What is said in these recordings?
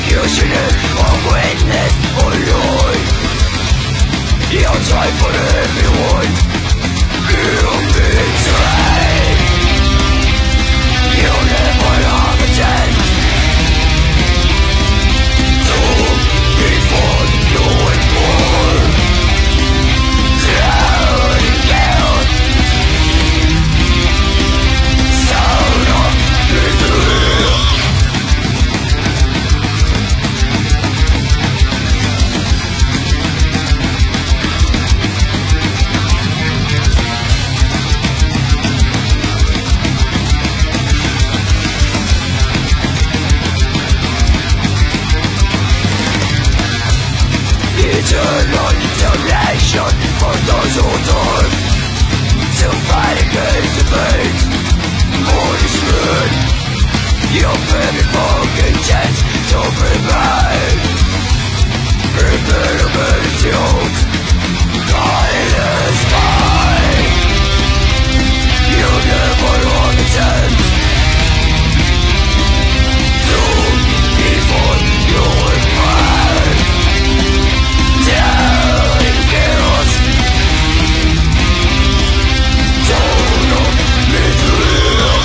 executioner or witness or Lord. You'll try for everyone. You'll be tried. You'll never have a chance to before you and more. Down and down. Sound of misery. Eternal damnation for those who turn to fight against the fate. More is good. Your very fucking chance to provide. Prepare a attitude. Guidance by. You never want a chance to before you impart. Down in chaos. Total misery.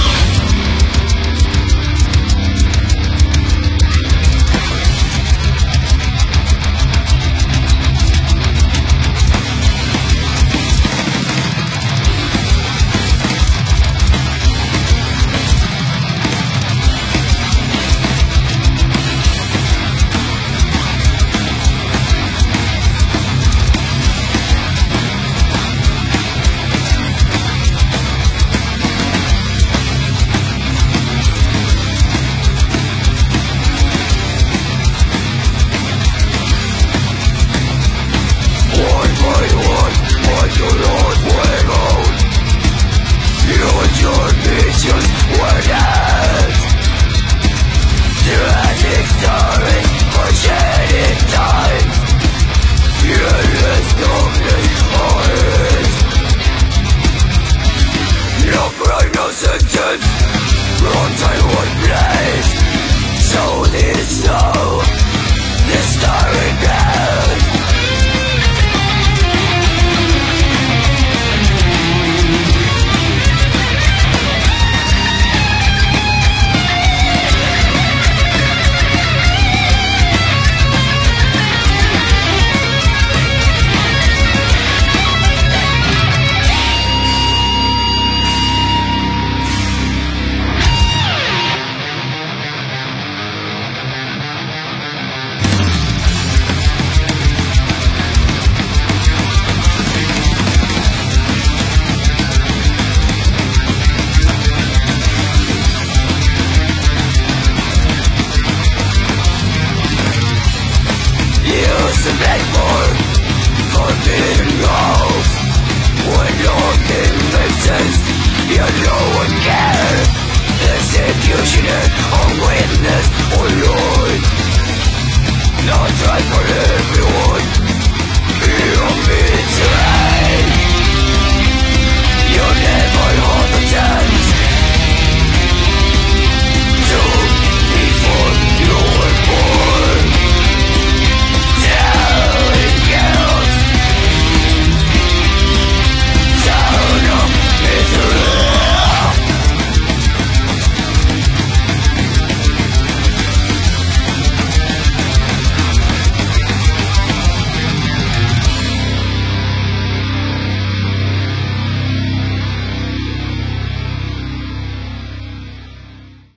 Forbidden love. When nothing makes sense, you no one cares. Executioner or witness or Lord. Not right for every